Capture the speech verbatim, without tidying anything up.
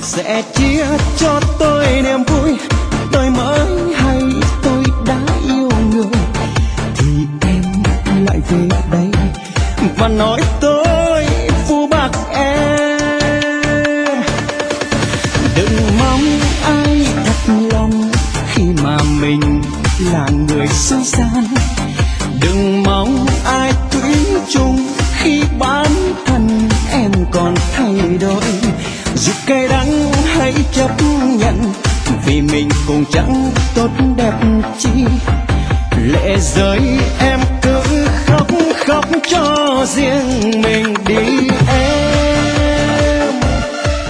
sẽ chia cho tôi niềm vui. Tôi mới hay tôi đã yêu người thì em lại về đây và nói tôi phũ bạc em. Đừng mong ai thật lòng khi mà mình là người xấu xa. Đừng mong ai thủy chung khi bản thân em còn thay đổi. Dù cay đắng hãy chấp nhận, vì mình cùng chẳng tốt đẹp chi. Lệ rơi em cứ khóc khóc cho riêng mình đi.